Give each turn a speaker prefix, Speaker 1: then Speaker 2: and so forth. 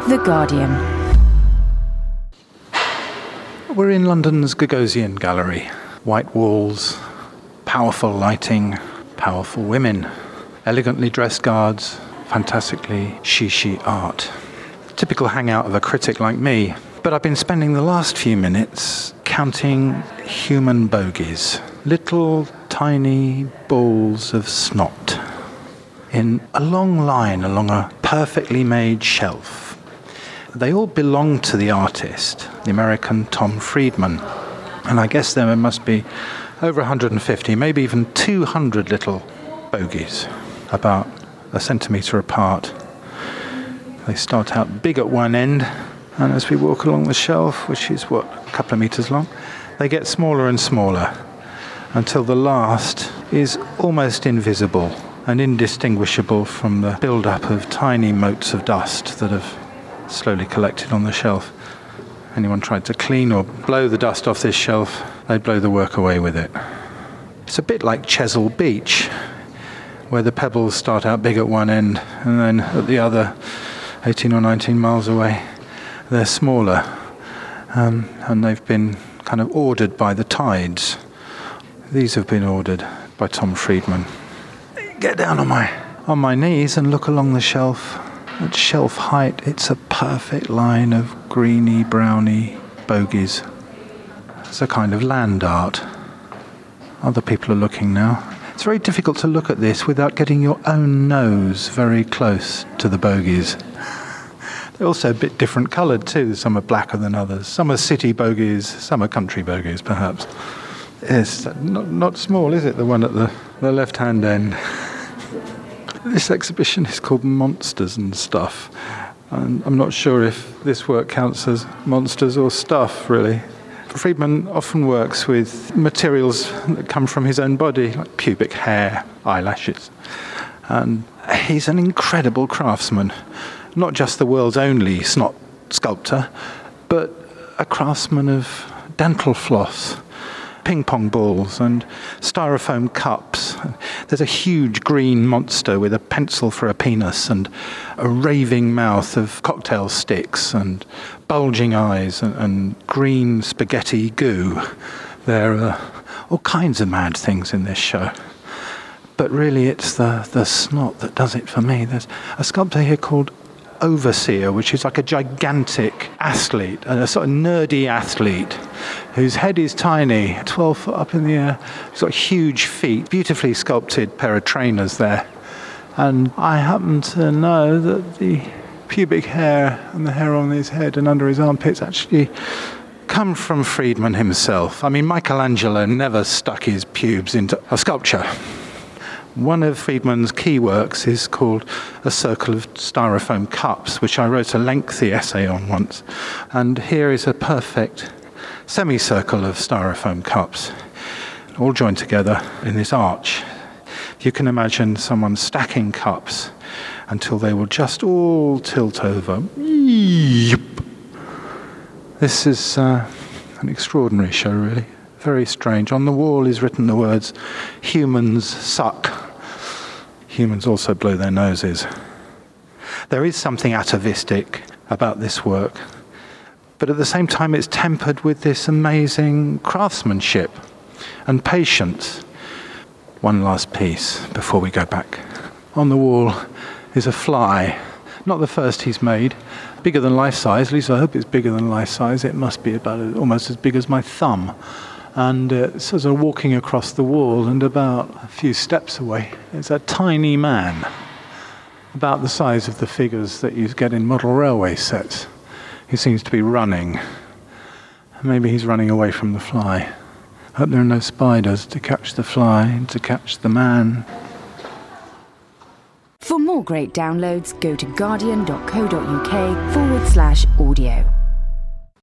Speaker 1: The Guardian.
Speaker 2: We're in London's Gagosian Gallery. White walls, powerful lighting, powerful women, elegantly dressed guards, fantastically shishi art. Typical hangout of a critic like me. But I've been spending the last few minutes counting human bogies. Little tiny balls of snot in a long line along a perfectly made shelf. They all belong to the artist, the American Tom Friedman. And I guess there must be over 150, maybe even 200 little bogies, about a centimetre apart. They start out big at one end, and as we walk along the shelf, which is, a couple of metres long, they get smaller and smaller, until the last is almost invisible and indistinguishable from the build-up of tiny motes of dust that have slowly collected on the shelf. Anyone tried to clean or blow the dust off this shelf, they'd blow the work away with it. It's a bit like Chesil Beach, where the pebbles start out big at one end, and then at the other, 18 or 19 miles away, they're smaller. And they've been kind of ordered by the tides. These have been ordered by Tom Friedman. Get down on my knees and look along the shelf. At shelf height, it's a perfect line of greeny, browny bogies. It's a kind of land art. Other people are looking now. It's very difficult to look at this without getting your own nose very close to the bogies. They're also a bit different coloured too. Some are blacker than others. Some are city bogies, some are country bogies perhaps. It's not small, is it, the one at the left-hand end? This exhibition is called Monsters and Stuff. And I'm not sure if this work counts as monsters or stuff, really. Friedman often works with materials that come from his own body, like pubic hair, eyelashes. And he's an incredible craftsman. Not just the world's only snot sculptor, but a craftsman of dental floss, ping-pong balls and styrofoam cups. There's a huge green monster with a pencil for a penis and a raving mouth of cocktail sticks and bulging eyes and green spaghetti goo. There are all kinds of mad things in this show. But really it's the snot that does it for me. There's a sculptor here called Overseer, which is like a gigantic athlete, a sort of nerdy athlete whose head is tiny, 12 foot up in the air. He's got huge feet, beautifully sculpted pair of trainers there. And I happen to know that the pubic hair and the hair on his head and under his armpits actually come from Friedman himself. I mean, Michelangelo never stuck his pubes into a sculpture. One of Friedman's key works is called A Circle of Styrofoam Cups, which I wrote a lengthy essay on once. And here is a perfect semicircle of styrofoam cups, all joined together in this arch. You can imagine someone stacking cups until they will just all tilt over. This is an extraordinary show, really. Very strange. On the wall is written the words, "Humans suck." Humans also blow their noses. There is something atavistic about this work, but at the same time it's tempered with this amazing craftsmanship and patience. One last piece before we go back. On the wall is a fly, not the first he's made, bigger than life size, at least I hope it's bigger than life size. It must be about almost as big as my thumb. And it's sort of walking across the wall, and about a few steps away is a tiny man, about the size of the figures that you get in model railway sets. He seems to be running. Maybe he's running away from the fly. Hope there are no spiders to catch the fly and to catch the man.
Speaker 1: For more great downloads, go to guardian.co.uk/audio.